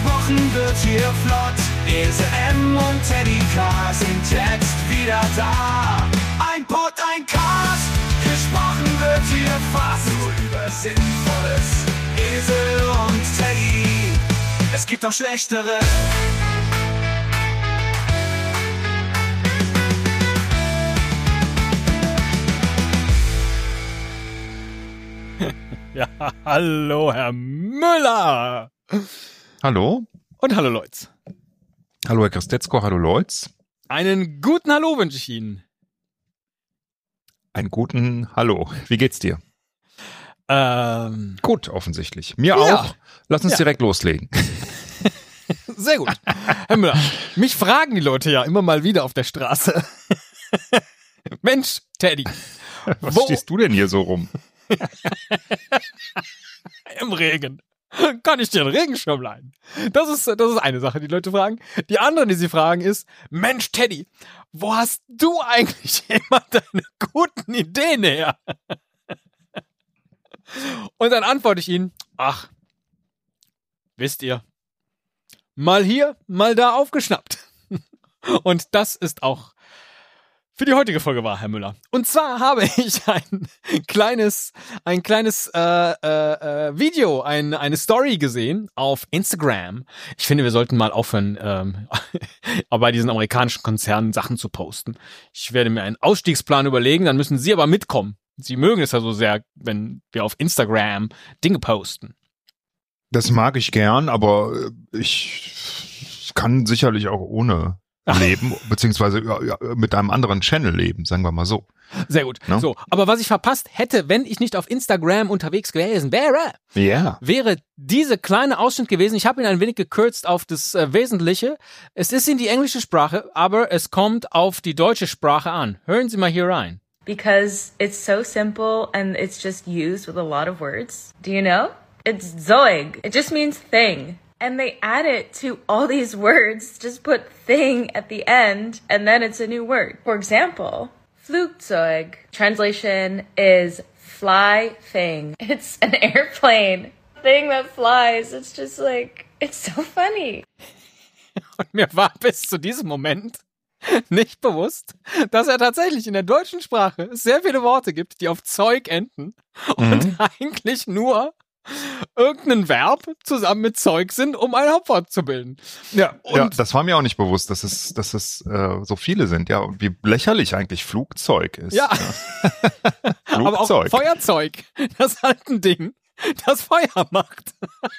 Gesprochen wird hier flott. Ese M und Teddy K sind jetzt wieder da. Ein Pod, ein Cast. Gesprochen wird hier fast nur über Sinnvolles. Esel und Teddy, es gibt auch schlechtere. Ja, hallo Herr Müller. Hallo. Und hallo Leutz. Hallo Herr Christetzko, hallo Leutz. Einen guten Hallo wünsche ich Ihnen. Einen guten Hallo. Wie geht's dir? Gut, offensichtlich. Mir ja. auch. Lass uns direkt loslegen. Sehr gut. Herr Müller, mich fragen die Leute ja immer mal wieder auf der Straße. Mensch, Teddy. Was stehst du denn hier so rum? Im Regen. Kann ich dir einen Regenschirm leihen? Das ist eine Sache, die Leute fragen. Die andere, die sie fragen, ist, Mensch, Teddy, wo hast du eigentlich immer deine guten Ideen her? Und dann antworte ich ihnen, ach, wisst ihr, mal hier, mal da aufgeschnappt. Und das ist auch für die heutige Folge wahr, Herr Müller. Und zwar habe ich ein kleines Video, eine Story gesehen auf Instagram. Ich finde, wir sollten mal aufhören, bei diesen amerikanischen Konzernen Sachen zu posten. Ich werde mir einen Ausstiegsplan überlegen, dann müssen Sie aber mitkommen. Sie mögen es ja so sehr, wenn wir auf Instagram Dinge posten. Das mag ich gern, aber ich kann sicherlich auch ohne leben, beziehungsweise mit einem anderen Channel leben, sagen wir mal so. Sehr gut. No? So, aber was ich verpasst hätte, wenn ich nicht auf Instagram unterwegs gewesen wäre, wäre diese kleine Ausschnitt gewesen. Ich habe ihn ein wenig gekürzt auf das Wesentliche. Es ist in die englische Sprache, aber es kommt auf die deutsche Sprache an. Hören Sie mal hier rein. Because it's so simple and it's just used with a lot of words. Do you know? It's Zoig. It just means thing. And they add it to all these words, just put thing at the end, and then it's a new word. For example, Flugzeug. Translation is fly thing. It's an airplane thing that flies. It's just like, it's so funny. Und mir war bis zu diesem Moment nicht bewusst, dass er tatsächlich in der deutschen Sprache sehr viele Worte gibt, die auf Zeug enden und eigentlich nur irgendein Verb zusammen mit Zeug sind, um ein Hauptwort zu bilden. Ja, das war mir auch nicht bewusst, dass es so viele sind. Ja, und wie lächerlich eigentlich Flugzeug ist. Ja. Aber auch Feuerzeug. Das ist halt ein Ding, das Feuer macht.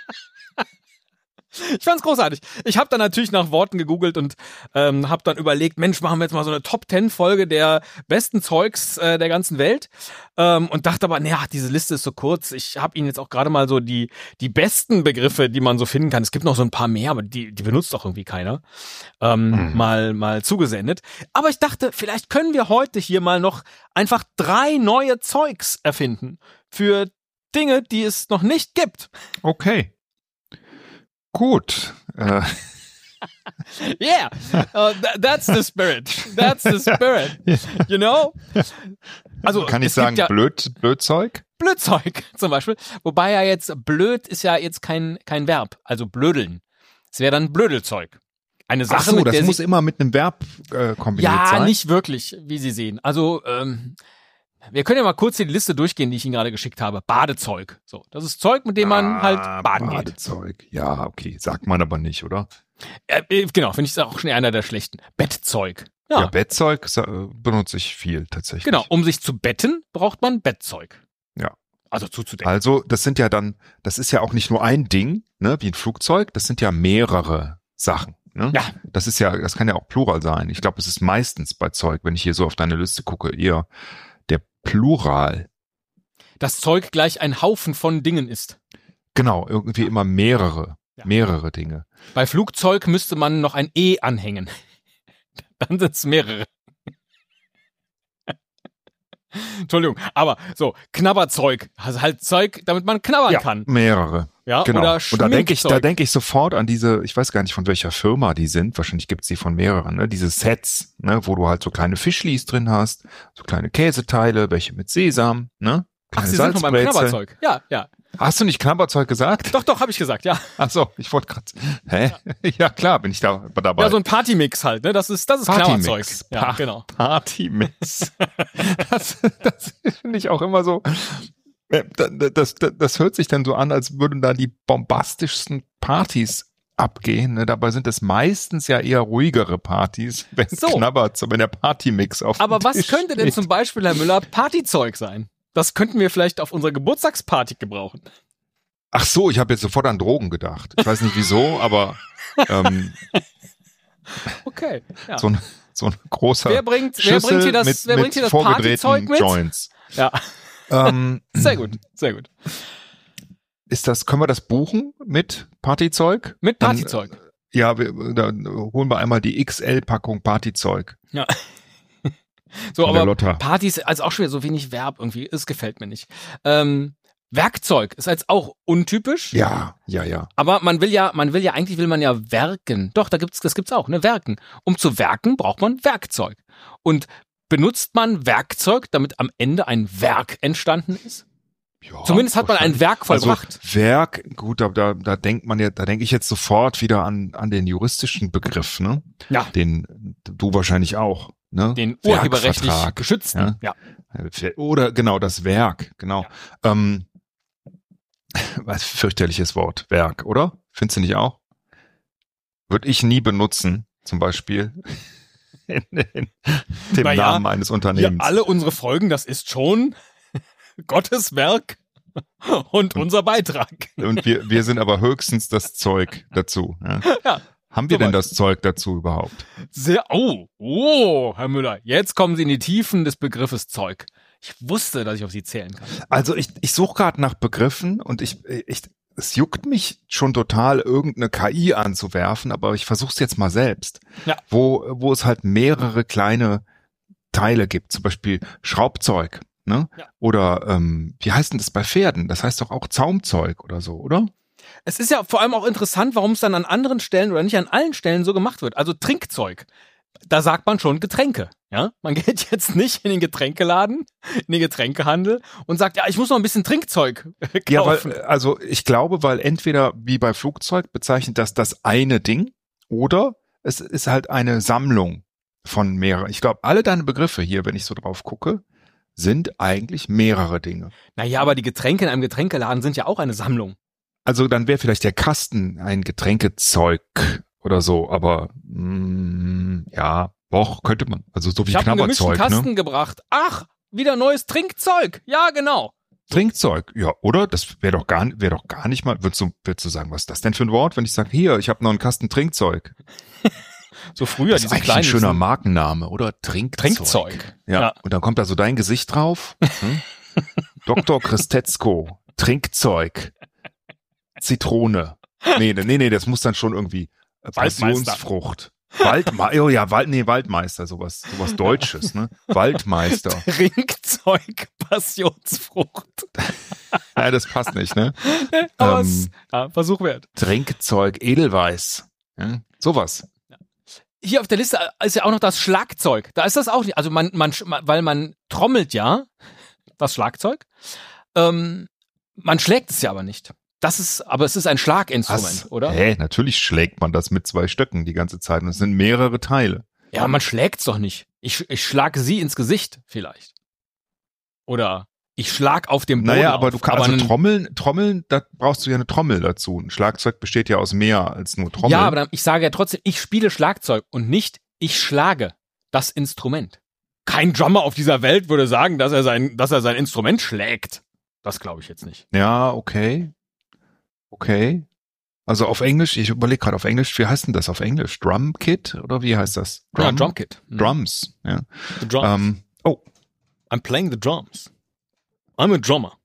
Ich fand's großartig. Ich habe dann natürlich nach Worten gegoogelt und habe dann überlegt, Mensch, machen wir jetzt mal so eine Top-10-Folge der besten Zeugs der ganzen Welt und dachte aber, naja, diese Liste ist so kurz. Ich habe Ihnen jetzt auch gerade mal so die besten Begriffe, die man so finden kann. Es gibt noch so ein paar mehr, aber die benutzt auch irgendwie keiner. Mal zugesendet. Aber ich dachte, vielleicht können wir heute hier mal noch einfach 3 neue Zeugs erfinden für Dinge, die es noch nicht gibt. Okay. Gut. Yeah, that's the spirit. That's the spirit. You know? Also kann ich sagen, ja Blödzeug? Blödzeug zum Beispiel. Wobei ja jetzt blöd ist ja jetzt kein Verb. Also blödeln. Es wäre dann Blödelzeug. Eine Sache, mit der das muss immer mit einem Verb kombiniert sein? Ja, nicht wirklich, wie Sie sehen. Also wir können ja mal kurz die Liste durchgehen, die ich Ihnen gerade geschickt habe. Badezeug. So, das ist Zeug, mit dem man halt baden geht. Badezeug. Ja, okay. Sagt man aber nicht, oder? Genau, finde ich auch schon einer der schlechten. Bettzeug. Ja, Bettzeug benutze ich viel tatsächlich. Genau, um sich zu betten, braucht man Bettzeug. Ja. Also zuzudecken. Also, das ist ja auch nicht nur ein Ding, ne, wie ein Flugzeug, das sind ja mehrere Sachen. Ne? Ja. Das kann ja auch Plural sein. Ich glaube, es ist meistens bei Zeug, wenn ich hier so auf deine Liste gucke, eher der Plural. Das Zeug gleich ein Haufen von Dingen ist. Genau, irgendwie immer mehrere Dinge. Bei Flugzeug müsste man noch ein E anhängen. Dann sind es mehrere. Entschuldigung, aber so, Knabberzeug, also halt Zeug, damit man knabbern kann. Mehrere. Ja, genau. Oder und da denke ich sofort an diese, ich weiß gar nicht, von welcher Firma die sind, wahrscheinlich gibt's die von mehreren, ne? Diese Sets, ne, wo du halt so kleine Fischlis drin hast, so kleine Käseteile, welche mit Sesam, ne? Ach, Sie sind schon beim Knabberzeug. Ja. Hast du nicht Knabberzeug gesagt? Doch, habe ich gesagt, ja. Ach so, ich wollte gerade. Hä? Ja, klar, bin ich da dabei. Ja, so ein Partymix halt, ne? Das ist Knabberzeug. Ja, genau. Partymix. Das finde ich auch immer so. Das hört sich dann so an, als würden da die bombastischsten Partys abgehen. Ne? Dabei sind es meistens ja eher ruhigere Partys, wenn es knabbert, so wenn der Partymix auf Aber dem was Tisch könnte denn steht. zum Beispiel, Herr Müller, Partyzeug sein? Das könnten wir vielleicht auf unserer Geburtstagsparty gebrauchen. Ach so, ich habe jetzt sofort an Drogen gedacht. Ich weiß nicht wieso, aber Okay. Ja. so ein großer Wer bringt Schüssel hier das mit Partyzeug mit? Joints. Ja. Sehr gut. Können wir das buchen mit Partyzeug? Mit Partyzeug. Ja, da holen wir einmal die XL-Packung Partyzeug. Ja. So, Von der aber Lotta. Partys, also auch schon wieder so wenig Verb irgendwie, es gefällt mir nicht. Werkzeug ist jetzt auch untypisch. Ja. Aber eigentlich will man ja werken. Doch, das gibt's auch, ne, werken. Um zu werken braucht man Werkzeug. Und benutzt man Werkzeug, damit am Ende ein Werk entstanden ist? Ja, Zumindest hat man ein Werk vollbracht. Also Werk, gut, da denke ich jetzt sofort wieder an den juristischen Begriff, ne? Ja. Den du wahrscheinlich auch, ne? Den urheberrechtlich Werkvertrag, geschützten. Ja. Oder genau, das Werk, genau. Was fürchterliches Wort, Werk, oder? Findest du nicht auch? Würde ich nie benutzen, zum Beispiel in dem Namen eines Unternehmens. Ja, alle unsere Folgen, das ist schon Gottes Werk und unser Beitrag. Und wir sind aber höchstens das Zeug dazu. Ja. Ja. Haben wir denn das Zeug dazu überhaupt? Herr Müller, jetzt kommen Sie in die Tiefen des Begriffes Zeug. Ich wusste, dass ich auf Sie zählen kann. Also ich suche gerade nach Begriffen und es juckt mich schon total, irgendeine KI anzuwerfen, aber ich versuche es jetzt mal selbst. Ja. Wo es halt mehrere kleine Teile gibt, zum Beispiel Schraubzeug, ne? Ja. Oder wie heißt denn das bei Pferden? Das heißt doch auch Zaumzeug oder so, oder? Es ist ja vor allem auch interessant, warum es dann an anderen Stellen oder nicht an allen Stellen so gemacht wird. Also Trinkzeug. Da sagt man schon Getränke, ja? Man geht jetzt nicht in den Getränkeladen, in den Getränkehandel und sagt, ja, ich muss noch ein bisschen Trinkzeug kaufen. Ja, ich glaube, weil entweder wie bei Flugzeug bezeichnet das eine Ding oder es ist halt eine Sammlung von mehreren. Ich glaube, alle deine Begriffe hier, wenn ich so drauf gucke, sind eigentlich mehrere Dinge. Naja, aber die Getränke in einem Getränkeladen sind ja auch eine Sammlung. Also dann wäre vielleicht der Kasten ein Getränkezeug oder so, aber ja, doch, könnte man. Also so wie ich Knabberzeug. Ich habe einen gemischten Kasten gebracht. Ach, wieder neues Trinkzeug. Ja, genau. Trinkzeug, ja, oder? Das wäre doch gar nicht mal, würdest du sagen, was ist das denn für ein Wort, wenn ich sage, hier, ich habe noch einen Kasten Trinkzeug. So früher, das ist eigentlich ein schöner Markenname, oder? Trinkzeug. Ja. Und dann kommt da so dein Gesicht drauf. Dr. Christetzko, Trinkzeug. Zitrone. Nee, das muss dann schon irgendwie Passionsfrucht. Waldmeister, sowas Deutsches, ne? Waldmeister. Trinkzeug, Passionsfrucht. Ja, das passt nicht, ne? Aber Versuch wert. Trinkzeug, Edelweiß. Ja, sowas. Hier auf der Liste ist ja auch noch das Schlagzeug. Da ist das auch nicht. Also weil man trommelt ja, das Schlagzeug. Man schlägt es ja aber nicht. Aber es ist ein Schlaginstrument, oder? Natürlich schlägt man das mit 2 Stöcken die ganze Zeit und es sind mehrere Teile. Ja, man schlägt's doch nicht. Ich schlage sie ins Gesicht vielleicht. Oder ich schlag auf dem Boden. Naja, aber du kannst Trommeln, da brauchst du ja eine Trommel dazu. Ein Schlagzeug besteht ja aus mehr als nur Trommeln. Ja, aber ich sage ja trotzdem, ich spiele Schlagzeug und nicht ich schlage das Instrument. Kein Drummer auf dieser Welt würde sagen, dass er sein Instrument schlägt. Das glaube ich jetzt nicht. Ja, okay. Also auf Englisch, ich überlege gerade auf Englisch, wie heißt denn das auf Englisch? Drum Kit oder wie heißt das? Drum Kit. Drums, ja. The drums. I'm playing the drums. I'm a drummer.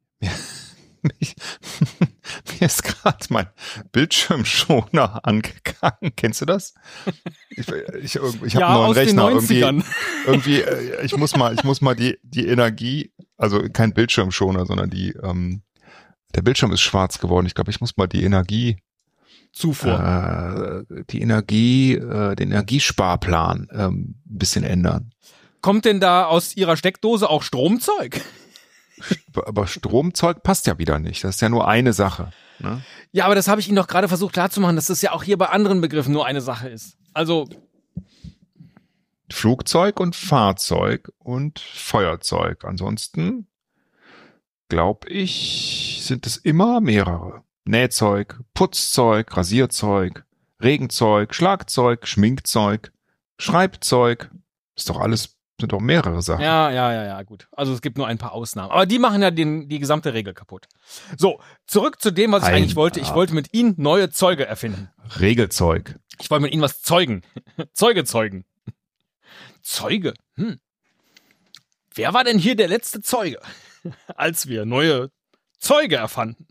Mir ist gerade mein Bildschirmschoner angegangen. Kennst du das? Ich habe einen neuen Rechner. Irgendwie, ich muss mal die Energie, also kein Bildschirmschoner, sondern der Bildschirm ist schwarz geworden. Ich glaube, ich muss mal die Zufuhr. Den Energiesparplan ein bisschen ändern. Kommt denn da aus Ihrer Steckdose auch Stromzeug? Aber Stromzeug passt ja wieder nicht. Das ist ja nur eine Sache. Ne? Ja, aber das habe ich Ihnen doch gerade versucht klarzumachen, dass das ja auch hier bei anderen Begriffen nur eine Sache ist. Also Flugzeug und Fahrzeug und Feuerzeug. Ansonsten, glaube ich, sind es immer mehrere. Nähzeug, Putzzeug, Rasierzeug, Regenzeug, Schlagzeug, Schminkzeug, Schreibzeug. Ist doch alles, sind doch mehrere Sachen. Ja, gut. Also es gibt nur ein paar Ausnahmen. Aber die machen ja die gesamte Regel kaputt. So, zurück zu dem, was ich eigentlich wollte. Ich wollte mit Ihnen neue Zeuge erfinden. Regelzeug. Ich wollte mit Ihnen was zeugen. Zeugen. Zeuge? Wer war denn hier der letzte Zeuge, als wir neue Zeuge erfanden?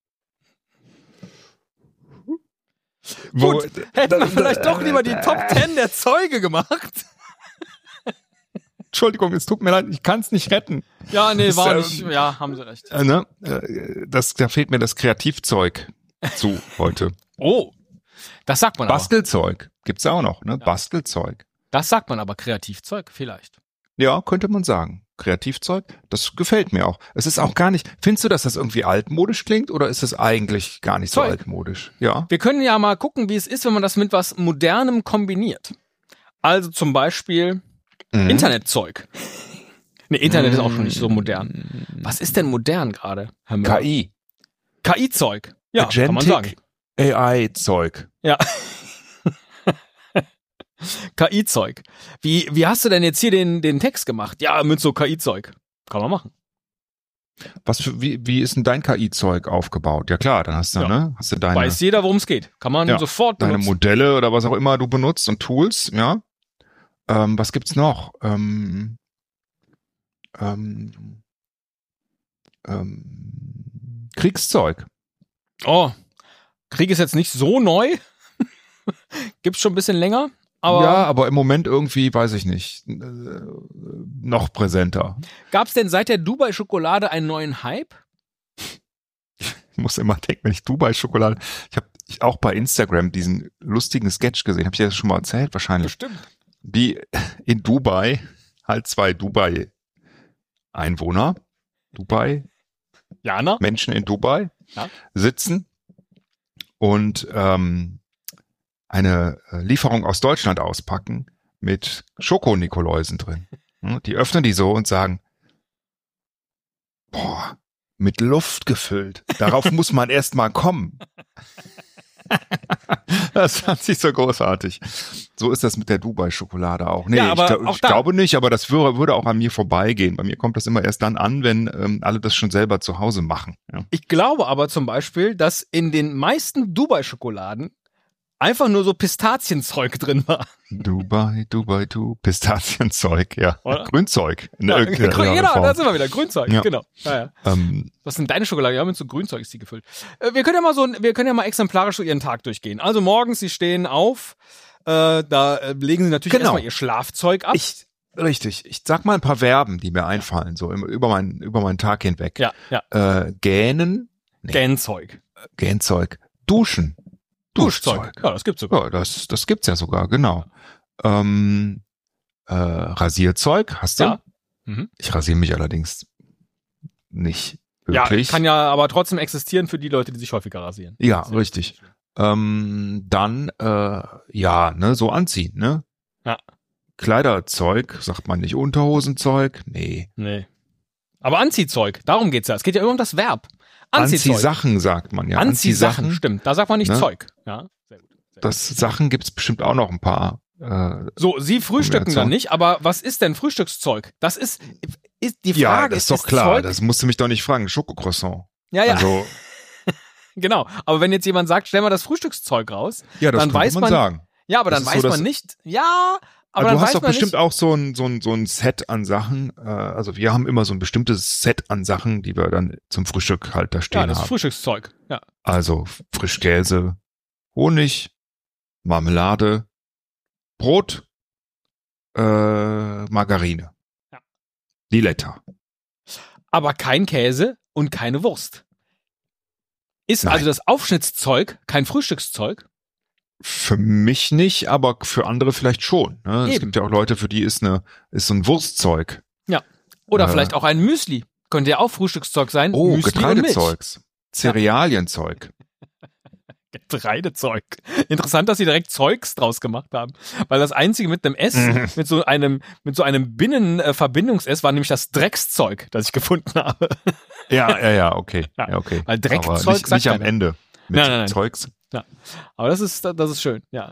Gut, hätten wir vielleicht doch lieber die Top 10 der Zeuge gemacht. Entschuldigung, es tut mir leid, ich kann es nicht retten. Ja, nee, war nicht. Ja, haben Sie recht. Da fehlt mir das Kreativzeug zu heute. Oh, das sagt man aber. Bastelzeug gibt's auch noch, ne? Ja. Bastelzeug. Das sagt man aber, Kreativzeug vielleicht. Ja, könnte man sagen. Kreativzeug, das gefällt mir auch. Es ist auch gar nicht, findest du, dass das irgendwie altmodisch klingt oder ist es eigentlich gar nicht so altmodisch? Ja. Wir können ja mal gucken, wie es ist, wenn man das mit was Modernem kombiniert. Also zum Beispiel Internetzeug. Ne, Internet ist auch schon nicht so modern. Was ist denn modern gerade, Herr Müller? KI. KI-Zeug. Ja, Agentic kann man sagen. AI-Zeug. Ja. KI-Zeug. Wie hast du denn jetzt hier den Text gemacht? Ja, mit so KI-Zeug. Kann man machen. Wie ist denn dein KI-Zeug aufgebaut? Ja klar, dann hast du, hast du deine... Weiß jeder, worum es geht. Kann man sofort benutzen. Deine Modelle oder was auch immer du benutzt und Tools, ja. Was gibt's noch? Kriegszeug. Oh, Krieg ist jetzt nicht so neu. Gibt's schon ein bisschen länger. Aber im Moment irgendwie, weiß ich nicht, noch präsenter. Gab's denn seit der Dubai-Schokolade einen neuen Hype? Ich muss immer denken, wenn ich Dubai-Schokolade... Ich habe auch bei Instagram diesen lustigen Sketch gesehen. Habe ich dir das schon mal erzählt? Wahrscheinlich. Bestimmt. Die in Dubai, halt 2 Dubai-Einwohner, Menschen in Dubai, sitzen und eine Lieferung aus Deutschland auspacken mit Schoko-Nikoläusen drin. Die öffnen die so und sagen, boah, mit Luft gefüllt. Darauf muss man erst mal kommen. Das fand ich so großartig. So ist das mit der Dubai-Schokolade auch. Nee, ich glaube nicht, aber das würde auch an mir vorbeigehen. Bei mir kommt das immer erst dann an, wenn alle das schon selber zu Hause machen. Ja. Ich glaube aber zum Beispiel, dass in den meisten Dubai-Schokoladen einfach nur so Pistazienzeug drin war. Dubai, Pistazienzeug, ja. Oder? Grünzeug. Genau, da sind wir wieder. Grünzeug, genau. Ja. Was sind deine Schokolade? Ja, mit so Grünzeug ist die gefüllt. Wir können ja mal exemplarisch so ihren Tag durchgehen. Also morgens, Sie stehen auf, da legen Sie natürlich erstmal Ihr Schlafzeug ab. Richtig. Ich sag mal ein paar Verben, die mir einfallen, so über meinen Tag hinweg. Ja. Gähnen. Gähnzeug. Duschen. Duschzeug. Ja, das gibt's sogar. Ja, das gibt's ja sogar, genau. Rasierzeug hast du? Ja. Ich rasiere mich allerdings nicht wirklich. Ja, kann ja aber trotzdem existieren für die Leute, die sich häufiger rasieren. Ja, richtig. Dann, so anziehen, ne? Ja. Kleiderzeug, sagt man nicht Unterhosenzeug? Nee. Aber Anziehzeug, darum geht's ja. Es geht ja immer um das Verb. Anziehsachen sagt man ja. Anziehsachen, stimmt. Da sagt man nicht Zeug. Ja, sehr gut. Das Sachen gibt's bestimmt auch noch ein paar. So, Sie frühstücken dann nicht, aber was ist denn Frühstückszeug? Das ist die Frage. Ja, das ist doch klar. Zeug? Das musst du mich doch nicht fragen. Schokocroissant. Ja. Also, genau. Aber wenn jetzt jemand sagt, stell mal das Frühstückszeug raus, ja, das dann weiß man sagen. Ja, aber dann weiß man nicht. Ja. Aber du hast doch bestimmt auch so ein Set an Sachen. Also wir haben immer so ein bestimmtes Set an Sachen, die wir dann zum Frühstück halt da stehen haben. Ja, das Frühstückszeug. Ja. Also Frischkäse, Honig, Marmelade, Brot, Margarine. Ja. Diletta. Aber kein Käse und keine Wurst. Ist also das Aufschnittszeug kein Frühstückszeug? Für mich nicht, aber für andere vielleicht schon. Ne? Es gibt ja auch Leute, für die ist so ein Wurstzeug. Ja. Oder vielleicht auch ein Müsli. könnte ja auch Frühstückszeug sein. Oh, Müsli Getreidezeugs. Cerealienzeug. Getreidezeug. Interessant, dass sie direkt Zeugs draus gemacht haben. Weil das einzige mit einem S, mit so einem Binnenverbindungs-S war nämlich das Dreckszeug, das ich gefunden habe. Ja, okay. Ja, okay. Weil Dreckzeug aber nicht am Ende. Mit Nein. Zeugs. Ja. Aber das ist schön, ja.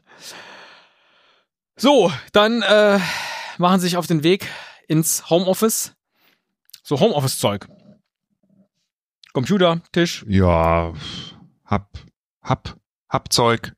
So, dann machen sie sich auf den Weg ins Homeoffice. So Homeoffice-Zeug. Computer, Tisch. Ja, Hubzeug,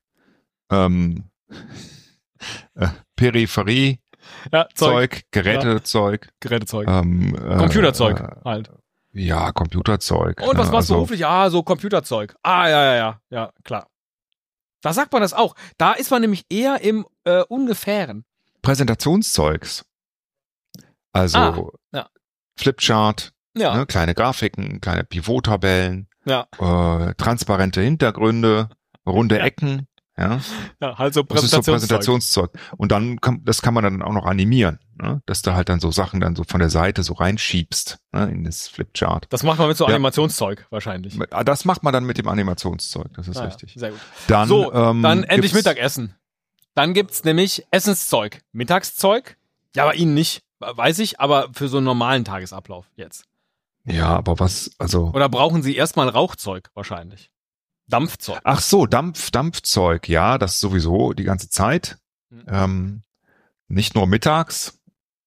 Peripherie, Ja, Zeug, Gerätezeug. Gerätezeug. Computerzeug halt. Ja, Computerzeug. Und was war's beruflich? Ah, so Computerzeug. Ah, ja, klar. Da sagt man das auch. Da ist man nämlich eher im Ungefähren. Präsentationszeugs. Also ja. Flipchart, Ja. ne, kleine Grafiken, kleine Pivot-Tabellen, Ja. transparente Hintergründe, runde Ecken. Ja. Ja, halt so Das ist so Präsentationszeug. Präsentationszeug. Und dann das kann man dann auch noch animieren, ne? Dass du halt dann so Sachen dann so von der Seite so reinschiebst, ne? In das Flipchart. Das macht man mit so Animationszeug wahrscheinlich. Das macht man dann mit dem Animationszeug, das ist richtig. Sehr gut. Dann, So, dann endlich gibt's- Mittagessen. Dann gibt's nämlich Essenszeug. Mittagszeug? Ja, bei Ihnen nicht, weiß ich, aber für so einen normalen Tagesablauf jetzt. Ja, aber was, also. Oder brauchen Sie erstmal Rauchzeug wahrscheinlich? Dampfzeug. Ach so, Dampfzeug, ja, das sowieso die ganze Zeit. Nicht nur mittags.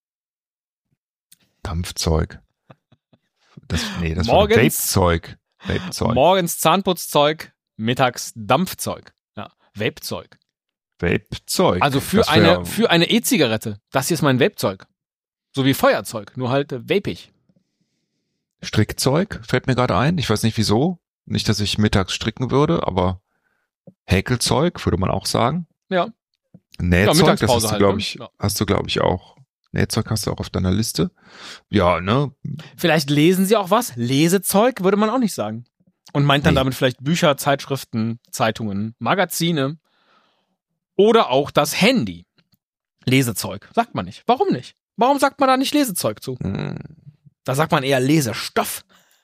Dampfzeug. Das Morgens- war Vapezeug. Morgens Zahnputzzeug, mittags Dampfzeug. Ja, Vapezeug. Vapezeug. Also für Das wär- eine E-Zigarette. Das hier ist mein Vapezeug. So wie Feuerzeug, nur halt vapig. Strickzeug fällt mir gerade ein. Ich weiß nicht wieso. Nicht, dass ich mittags stricken würde, aber Häkelzeug würde man auch sagen. Ja. Nähzeug, Mittagspause das hast du, halt, glaube ne? ich, Ja. auch. Nähzeug hast du auch auf deiner Liste. Ja, ne? Vielleicht lesen Sie auch was. Lesezeug würde man auch nicht sagen. Und meint dann Nee. damit vielleicht Bücher, Zeitschriften, Zeitungen, Magazine oder auch das Handy. Lesezeug. Sagt man nicht. Warum nicht? Warum sagt man da nicht Lesezeug zu? Da sagt man eher Lesestoff.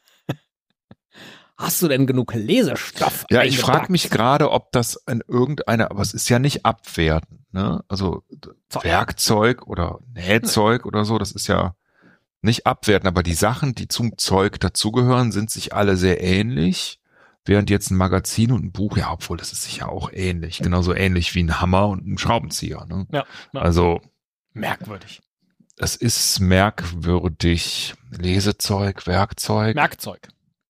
Hast du denn genug Lesestoff? Ja, ich frage eingepackt? mich gerade, ob das in irgendeiner, aber es ist ja nicht abwertend, ne? Also Werkzeug oder Nähzeug oder so, das ist ja nicht abwertend, aber die Sachen, die zum Zeug dazugehören, sind sich alle sehr ähnlich, während jetzt ein Magazin und ein Buch, ja, obwohl das ist sicher auch ähnlich, genauso ähnlich wie ein Hammer und ein Schraubenzieher, ne? Ja. Also Merkwürdig. es ist merkwürdig. Lesezeug, Werkzeug.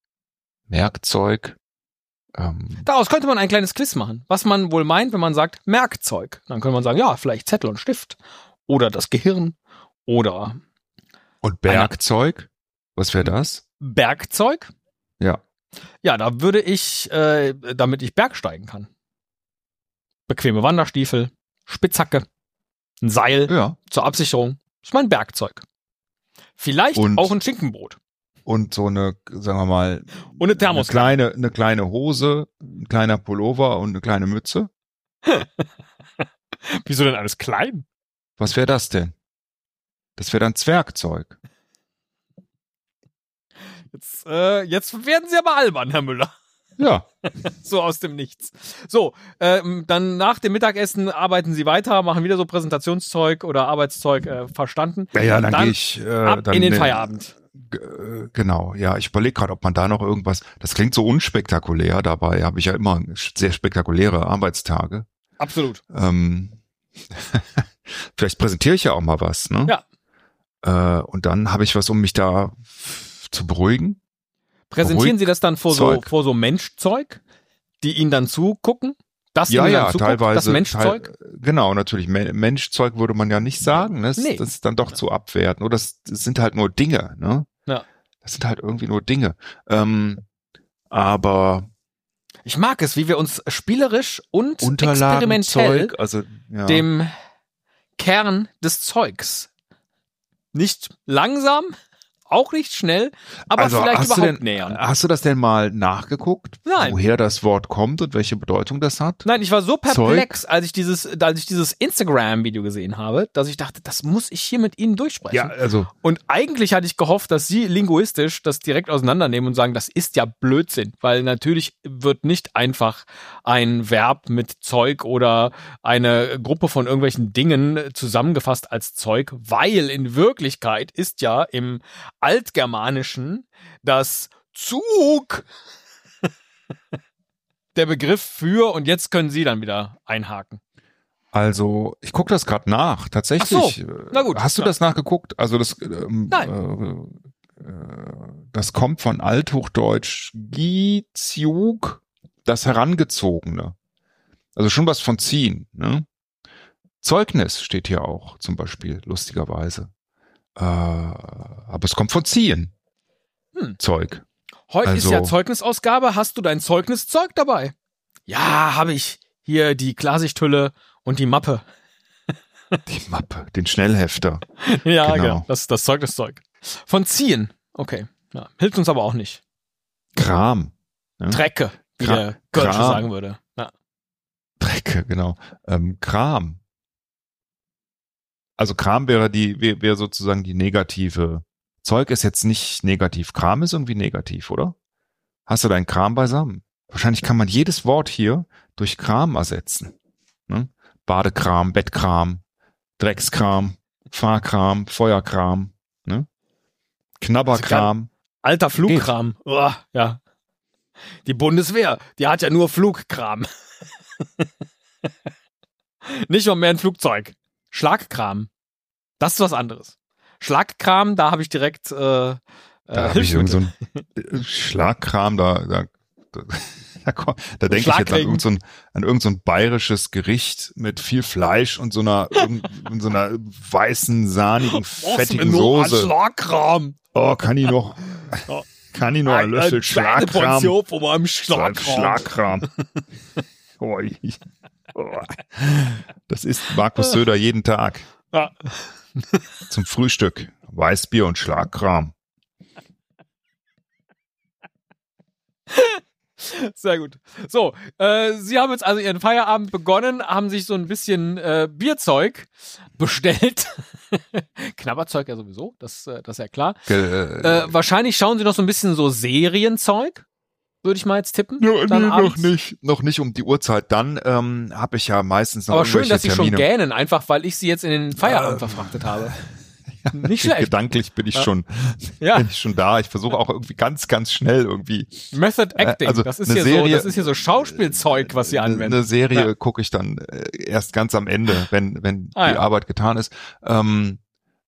Daraus könnte man ein kleines Quiz machen. Was man wohl meint, wenn man sagt Merkzeug. Dann könnte man sagen, ja, vielleicht Zettel und Stift. Oder das Gehirn. Oder Und Bergzeug? Was wäre das? Bergzeug. Ja. Ja, da würde ich, damit ich Bergsteigen kann. Bequeme Wanderstiefel, Spitzhacke, ein Seil Ja. zur Absicherung. Das ist mein Bergzeug. Vielleicht Und- auch ein Schinkenbrot. Und so eine, sagen wir mal, Und eine Thermos. eine kleine Hose, ein kleiner Pullover und eine kleine Mütze. Wieso denn alles klein? Was wäre das denn? Das wäre dann Zwergzeug. Jetzt werden Sie aber albern, Herr Müller. Ja. So aus dem Nichts. So, dann nach dem Mittagessen arbeiten Sie weiter, machen wieder so Präsentationszeug oder Arbeitszeug, verstanden. Ja, dann Dann gehe ich Ab dann in den Feierabend. Genau, ja, ich überlege gerade, ob man da noch irgendwas, das klingt so unspektakulär, dabei habe ich ja immer sehr spektakuläre Arbeitstage. Absolut. Vielleicht präsentiere ich ja auch mal was, ne? Ja. Und dann habe ich was, um mich da zu beruhigen. Präsentieren Sie das dann vor Zeug. so Menschzeug, die Ihnen dann zugucken? Das Ja, Ihnen ja, dann zuguckt, teilweise. das Menschzeug? Genau, natürlich. Menschzeug würde man ja nicht sagen. Ne? Nee. Das ist dann doch zu abwerten. Oder das sind halt nur Dinge. Ne? Ja. Das sind halt irgendwie nur Dinge. Aber Ich mag es, wie wir uns spielerisch und Unterlagen, experimentell Zeug, also ja. dem Kern des Zeugs nicht langsam, auch nicht schnell, aber also vielleicht überhaupt nähern. Hast du das denn mal nachgeguckt? Nein. Woher das Wort kommt und welche Bedeutung das hat? Nein, ich war so perplex, als ich dieses Instagram-Video gesehen habe, dass ich dachte, das muss ich hier mit Ihnen durchsprechen. Ja, also. Und eigentlich hatte ich gehofft, dass Sie linguistisch das direkt auseinandernehmen und sagen, das ist ja Blödsinn, weil natürlich wird nicht einfach ein Verb mit Zeug oder eine Gruppe von irgendwelchen Dingen zusammengefasst als Zeug, weil in Wirklichkeit ist ja im Altgermanischen das Zug der Begriff für, und jetzt können Sie dann wieder einhaken. Also, ich gucke das gerade nach, tatsächlich. Ach so, na gut. Hast du das nachgeguckt? Also das, das kommt von Althochdeutsch Giziug, das Herangezogene. Also schon was von ziehen, ne? Zeugnis steht hier auch, zum Beispiel, lustigerweise. Aber es kommt von ziehen. Zeug. Heute ist ja Zeugnisausgabe. Hast du dein Zeugniszeug dabei? Ja, habe ich. Hier die Klarsichthülle und die Mappe. Die Mappe, den Schnellhefter. Ja, genau. Das ist das Zeugniszeug. Von ziehen. Okay. Ja, hilft uns aber auch nicht. Kram. Ne? Drecke, wie der Götze sagen würde. Ja. Drecke, genau. Kram. Also Kram wäre sozusagen die negative. Zeug ist jetzt nicht negativ. Kram ist irgendwie negativ, oder? Hast du deinen Kram beisammen? Wahrscheinlich kann man jedes Wort hier durch Kram ersetzen. Ne? Badekram, Bettkram, Dreckskram, Fahrkram, Feuerkram, ne? Knabberkram. Alter Flugkram. Oh, ja. Die Bundeswehr, die hat ja nur Flugkram. Nicht mal mehr ein Flugzeug. Schlagkram. Das ist was anderes. Schlagkram, da habe ich direkt da habe ich so ein Schlagkram, da denke ich jetzt an irgend so ein bayerisches Gericht mit viel Fleisch und so einer weißen, sahnigen, fettigen Soße. Schlagkram. Oh, kann ich noch ein Löffel Schlagkram? Schlagkram. Das isst Markus Söder jeden Tag. Ja. Zum Frühstück. Weißbier und Schlagkram. Sehr gut. So, Sie haben jetzt also Ihren Feierabend begonnen, haben sich so ein bisschen Bierzeug bestellt. Knabberzeug ja sowieso, das ist ja klar. Wahrscheinlich schauen Sie noch so ein bisschen so Serienzeug, würde ich mal jetzt tippen. Ja, nee, noch nicht um die Uhrzeit. Dann habe ich ja meistens noch irgendwelche Termine. Aber schön, dass Sie schon gähnen, einfach weil ich Sie jetzt in den Feierabend verfrachtet habe. Nicht schlecht. Gedanklich bin ich schon da. Ich versuche auch irgendwie ganz, ganz schnell irgendwie. Method Acting, also das ist hier so Schauspielzeug, was Sie anwenden. Eine Serie gucke ich dann erst ganz am Ende, wenn die Arbeit getan ist. Dann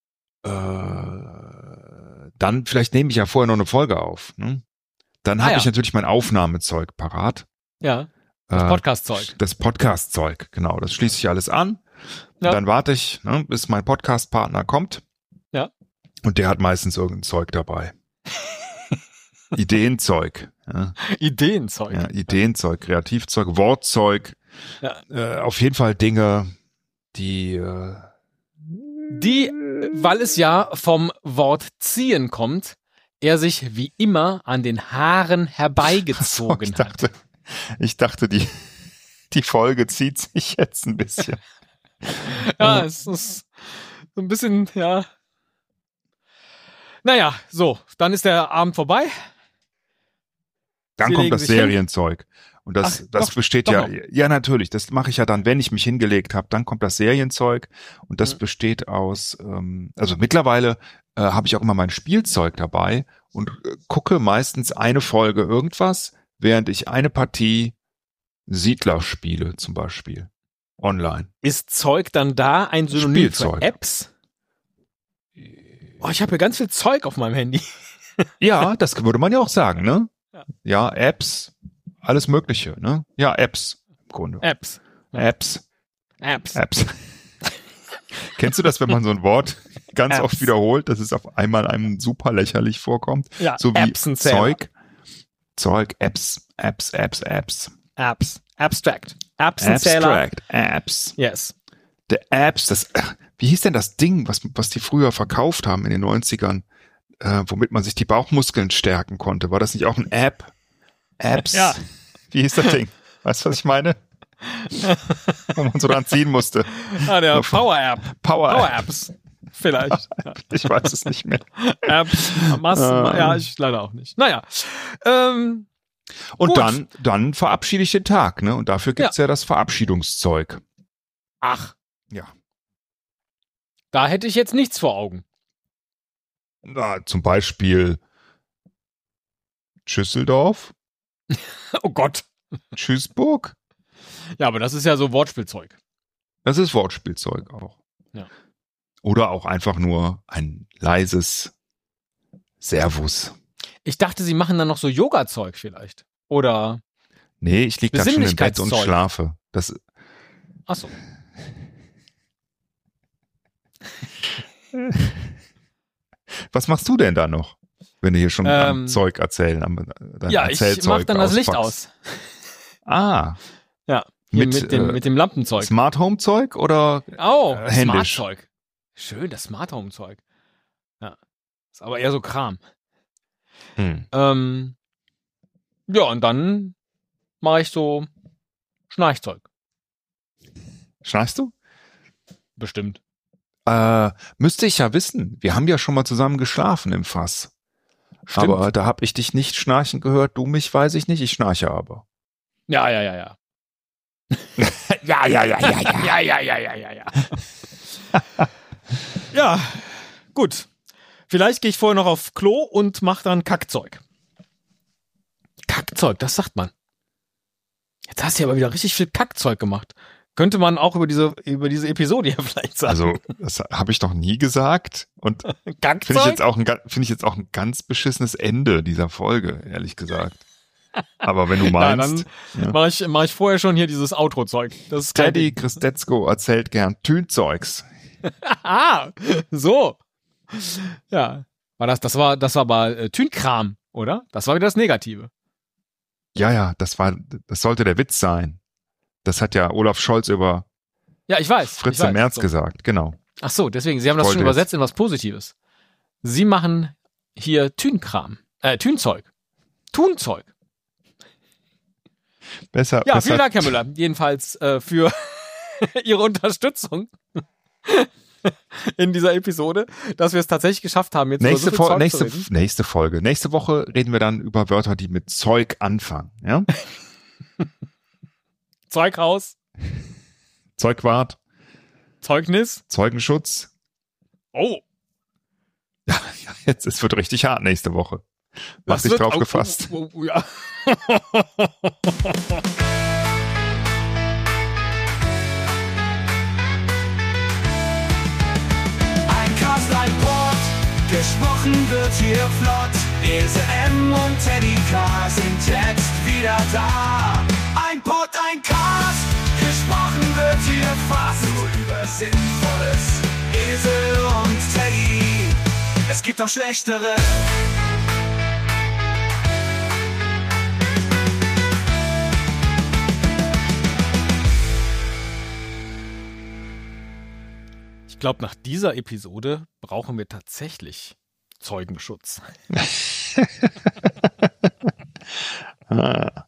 vielleicht nehme ich ja vorher noch eine Folge auf. Ne? Dann habe ich natürlich mein Aufnahmezeug parat. Ja, das Podcast-Zeug. Das Podcast-Zeug, genau. Das schließe ich alles an. Ja. Dann warte ich, bis mein Podcast-Partner kommt. Ja. Und der hat meistens irgendein Zeug dabei. Ideenzeug. Ja. Ideenzeug. Ja, Ideenzeug, Kreativzeug, Wortzeug. Ja. Auf jeden Fall Dinge, die, weil es ja vom Wort ziehen kommt, er sich wie immer an den Haaren herbeigezogen hat. Ich dachte, die Folge zieht sich jetzt ein bisschen. Ja, es ist so ein bisschen, ja. Naja, so, dann ist der Abend vorbei. Dann kommt das Serienzeug. Und das besteht ja natürlich, das mache ich ja dann, wenn ich mich hingelegt habe, dann kommt das Serienzeug und das besteht aus, also mittlerweile habe ich auch immer mein Spielzeug dabei und gucke meistens eine Folge irgendwas, während ich eine Partie Siedler spiele zum Beispiel. Online. Ist Zeug dann da ein Synonym für Apps? Oh, ich habe hier ganz viel Zeug auf meinem Handy. Ja, das würde man ja auch sagen, ne? Ja, Apps, alles Mögliche, ne? Ja, Apps im Grunde. Apps. Kennst du das, wenn man so ein Wort ganz oft wiederholt, dass es auf einmal einem super lächerlich vorkommt? Ja, so wie Zeug, Apps. Abstract. Apps. Yes. The Apps, wie hieß denn das Ding, was die früher verkauft haben in den 90ern? womit man sich die Bauchmuskeln stärken konnte. War das nicht auch ein App? Apps? Ja. Wie hieß das Ding? Weißt du, was ich meine? Wo man so dran ziehen musste. Der Power-App. Power-Apps. Vielleicht. Ja. Ich weiß es nicht mehr. Apps, ja, ich leider auch nicht. Naja. Und gut. dann verabschiede ich den Tag, ne? Und dafür gibt's ja das Verabschiedungszeug. Ach. Ja. Da hätte ich jetzt nichts vor Augen. Na, zum Beispiel Schüsseldorf. Oh Gott. Tschüssburg. Ja, aber das ist ja so Wortspielzeug. Das ist Wortspielzeug auch. Ja. Oder auch einfach nur ein leises Servus. Ich dachte, sie machen dann noch so Yoga-Zeug vielleicht. Oder. Nee, ich lieg da schon im Bett und schlafe. Ach so. Was machst du denn da noch, wenn du hier schon am Zeug erzählen? Ich mach dann das Licht aus. Ah. Ja, mit dem Lampenzeug. Smart Home Zeug oder händisch? Smart Zeug. Schön, das Smart Home Zeug. Ja, ist aber eher so Kram. Ja, und dann mache ich so Schnarchzeug. Schnarchst du? Bestimmt. Müsste ich ja wissen. Wir haben ja schon mal zusammen geschlafen im Fass. Stimmt. Aber da habe ich dich nicht schnarchen gehört. Du mich weiß ich nicht. Ich schnarche aber. Ja. Ja. Ja, gut. Vielleicht gehe ich vorher noch auf Klo und mache dann Kackzeug. Kackzeug, das sagt man. Jetzt hast du aber wieder richtig viel Kackzeug gemacht. Könnte man auch über diese Episode hier vielleicht sagen. Also, das habe ich noch nie gesagt. Und finde ich jetzt auch ein ganz beschissenes Ende dieser Folge, ehrlich gesagt. Aber wenn du meinst. Ja, dann mach ich vorher schon hier dieses Outro-Zeug. Teddy Christetzko erzählt gern Tünzeugs. Ah, so. Ja. Das war aber Tünkram, oder? Das war wieder das Negative. Ja, das sollte der Witz sein. Das hat ja Olaf Scholz über Fritze Merz gesagt, genau. Ach so, deswegen, Sie haben das schon übersetzt in was Positives. Sie machen hier Tünkram, Tünzeug. Tunzeug. Besser. Ja, vielen Dank, Herr Müller, jedenfalls für Ihre Unterstützung in dieser Episode, dass wir es tatsächlich geschafft haben, jetzt nächste über so viel Zeug zu reden. Nächste Folge. Nächste Woche reden wir dann über Wörter, die mit Zeug anfangen. Ja? Zeughaus. Zeugwart. Zeugnis. Zeugenschutz. Oh. Ja, es wird richtig hart nächste Woche. Mach dich drauf gefasst. Ja. Ein Cast, ein Pod, gesprochen wird hier flott. Ilse M und Teddy K sind jetzt wieder da. Ein Pod, ein Cast, gesprochen wird hier fast nur über Sinnvolles. Ilse und Teddy, es gibt auch schlechtere. Ich glaube, nach dieser Episode brauchen wir tatsächlich Zeugenschutz.